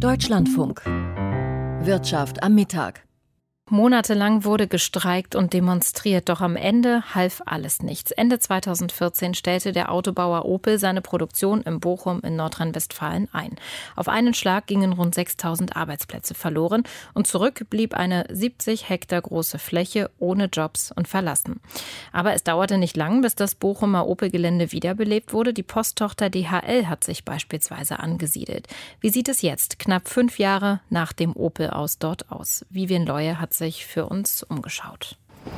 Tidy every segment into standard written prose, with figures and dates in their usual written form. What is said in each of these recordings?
Deutschlandfunk. Wirtschaft am Mittag. Monatelang wurde gestreikt und demonstriert, doch am Ende half alles nichts. Ende 2014 stellte der Autobauer Opel seine Produktion in Bochum in Nordrhein-Westfalen ein. Auf einen Schlag gingen rund 6.000 Arbeitsplätze verloren und zurück blieb eine 70 Hektar große Fläche ohne Jobs und verlassen. Aber es dauerte nicht lang, bis das Bochumer Opel-Gelände wiederbelebt wurde. Die Posttochter DHL hat sich beispielsweise angesiedelt. Wie sieht es jetzt, knapp 5 Jahre nach dem Opel aus dort aus? Vivian Leue hat sich für uns umgeschaut.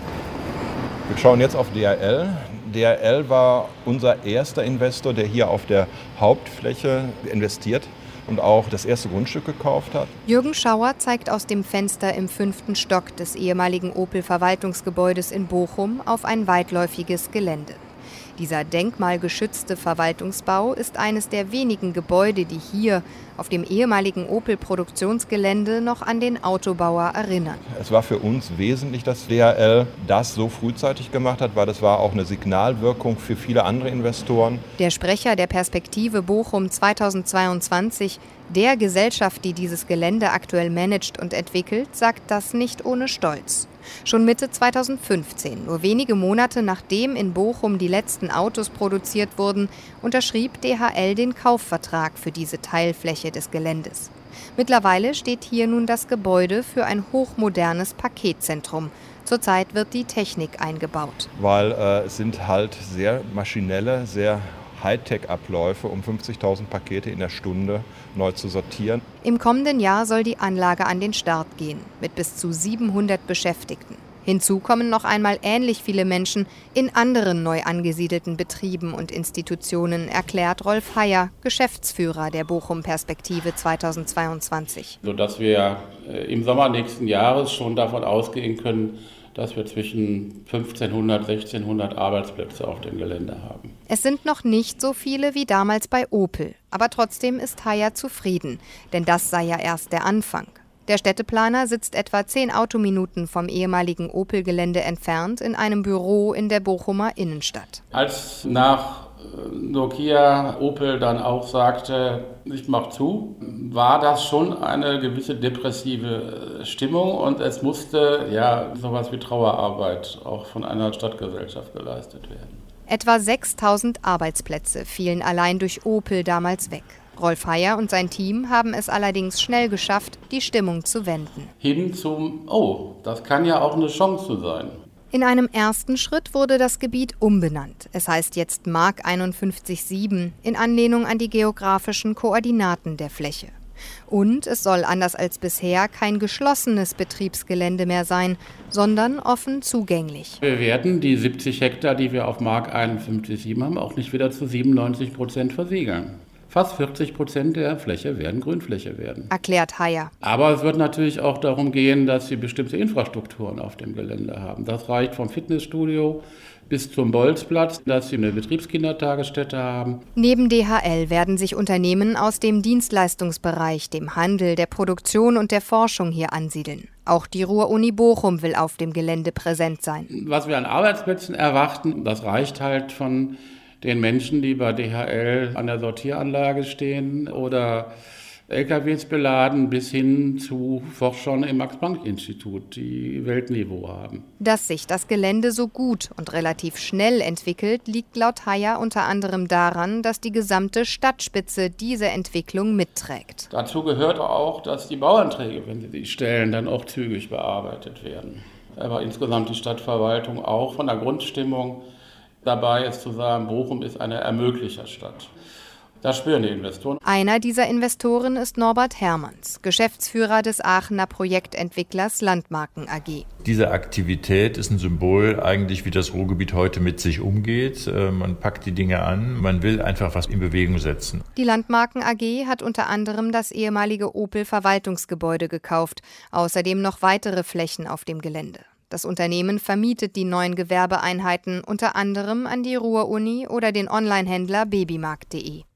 Wir schauen jetzt auf DHL. DHL war unser erster Investor, der hier auf der Hauptfläche investiert und auch das erste Grundstück gekauft hat. Jürgen Schauer zeigt aus dem Fenster im 5. Stock des ehemaligen Opel-Verwaltungsgebäudes in Bochum auf ein weitläufiges Gelände. Dieser denkmalgeschützte Verwaltungsbau ist eines der wenigen Gebäude, die hier auf dem ehemaligen Opel-Produktionsgelände noch an den Autobauer erinnern. Es war für uns wesentlich, dass DHL das so frühzeitig gemacht hat, weil das war auch eine Signalwirkung für viele andere Investoren. Der Sprecher der Perspektive Bochum 2022, der Gesellschaft, die dieses Gelände aktuell managt und entwickelt, sagt das nicht ohne Stolz. Schon Mitte 2015, nur wenige Monate nachdem in Bochum die letzten Autos produziert wurden, unterschrieb DHL den Kaufvertrag für diese Teilfläche des Geländes. Mittlerweile steht hier nun das Gebäude für ein hochmodernes Paketzentrum. Zurzeit wird die Technik eingebaut. Weil es sind halt sehr maschinelle, sehr Hightech-Abläufe, um 50.000 Pakete in der Stunde neu zu sortieren. Im kommenden Jahr soll die Anlage an den Start gehen, mit bis zu 700 Beschäftigten. Hinzu kommen noch einmal ähnlich viele Menschen in anderen neu angesiedelten Betrieben und Institutionen, erklärt Rolf Heyer, Geschäftsführer der Bochum Perspektive 2022. Sodass wir im Sommer nächsten Jahres schon davon ausgehen können, dass wir zwischen 1.500 und 1.600 Arbeitsplätze auf dem Gelände haben. Es sind noch nicht so viele wie damals bei Opel, aber trotzdem ist Heyer zufrieden, denn das sei ja erst der Anfang. Der Städteplaner sitzt etwa 10 Autominuten vom ehemaligen Opel-Gelände entfernt in einem Büro in der Bochumer Innenstadt. Als nach Nokia Opel dann auch sagte, ich mach zu, war das schon eine gewisse depressive Stimmung und es musste sowas wie Trauerarbeit auch von einer Stadtgesellschaft geleistet werden. Etwa 6.000 Arbeitsplätze fielen allein durch Opel damals weg. Rolf Heyer und sein Team haben es allerdings schnell geschafft, die Stimmung zu wenden. Hin zum, das kann ja auch eine Chance sein. In einem ersten Schritt wurde das Gebiet umbenannt. Es heißt jetzt Mark 51.7 in Anlehnung an die geografischen Koordinaten der Fläche. Und es soll anders als bisher kein geschlossenes Betriebsgelände mehr sein, sondern offen zugänglich. Wir werden die 70 Hektar, die wir auf Mark 51.7 haben, auch nicht wieder zu 97% versiegeln. Fast 40% der Fläche werden Grünfläche werden. Erklärt Heyer. Aber es wird natürlich auch darum gehen, dass Sie bestimmte Infrastrukturen auf dem Gelände haben. Das reicht vom Fitnessstudio bis zum Bolzplatz, dass Sie eine Betriebskindertagesstätte haben. Neben DHL werden sich Unternehmen aus dem Dienstleistungsbereich, dem Handel, der Produktion und der Forschung hier ansiedeln. Auch die Ruhr-Uni Bochum will auf dem Gelände präsent sein. Was wir an Arbeitsplätzen erwarten, das reicht halt von den Menschen, die bei DHL an der Sortieranlage stehen oder LKWs beladen, bis hin zu Forschern im Max-Planck-Institut, die Weltniveau haben. Dass sich das Gelände so gut und relativ schnell entwickelt, liegt laut Heyer unter anderem daran, dass die gesamte Stadtspitze diese Entwicklung mitträgt. Dazu gehört auch, dass die Bauanträge, wenn sie die stellen, dann auch zügig bearbeitet werden. Aber insgesamt die Stadtverwaltung auch von der Grundstimmung dabei ist zu sagen, Bochum ist eine Ermöglicherstadt. Das spüren die Investoren. Einer dieser Investoren ist Norbert Hermanns, Geschäftsführer des Aachener Projektentwicklers Landmarken AG. Diese Aktivität ist ein Symbol eigentlich, wie das Ruhrgebiet heute mit sich umgeht. Man packt die Dinge an, man will einfach was in Bewegung setzen. Die Landmarken AG hat unter anderem das ehemalige Opel-Verwaltungsgebäude gekauft, außerdem noch weitere Flächen auf dem Gelände. Das Unternehmen vermietet die neuen Gewerbeeinheiten unter anderem an die Ruhr-Uni oder den Onlinehändler babymarkt.de.